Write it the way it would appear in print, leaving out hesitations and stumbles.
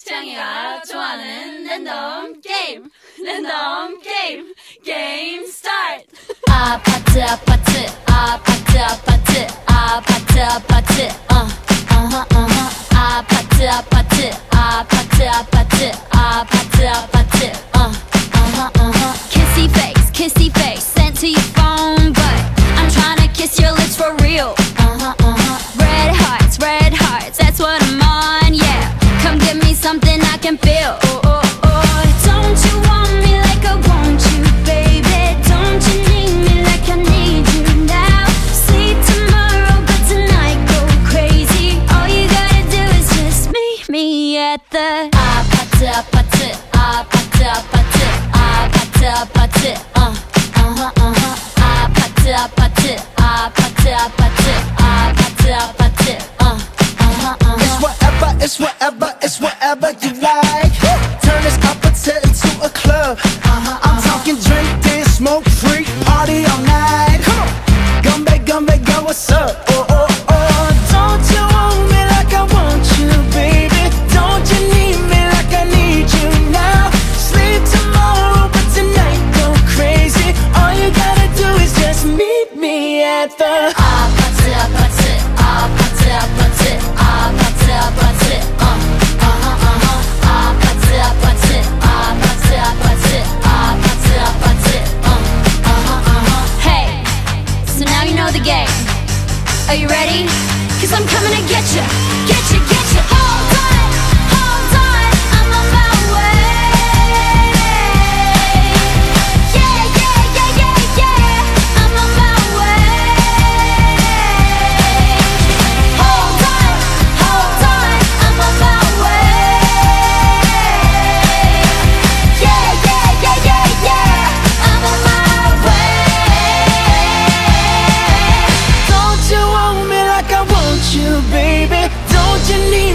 태양이가 좋아하는 랜덤 게임 게임 스타트. 아파트 아파트 아파트 아파트 아파트 아파트 아파트 아파트 아파트 아파트 아파트 아파트 kissy face sent to your phone, but I'm trying to kiss your lips for real. Red hearts, that's what I'm on, yeah. Come give me something I can feel. Don't you want me like I want you, baby? Don't you need me like I need you now? See tomorrow, but tonight go crazy. All you gotta do is just meet me at the 아파트 아파트 아파트 아파트 아파트 아파트 아파트 아파트 아파트 아파트 아파트 It's whatever you like. Turn this opposite into a club. I'm talking drink, dance, smoke, freak, party all night. Come on, come back, go, what's up? Don't you want me like I want you, baby? Don't you need me like I need you now? Sleep tomorrow, but tonight go crazy. All you gotta do is just meet me at the 아파트 아파트 아파트 아파트 아파트 아파트 아파트 아파트 아파트 아파트 아파트 Hey, so now you know the game. Are you ready? 'Cause I'm coming to get you, get you, get you. Hold on, I'm on my way. Yeah, I'm on my way. Hold on, I'm on my way. Yeah, I'm on my way. Don't you want me like I want you, baby? Don't you need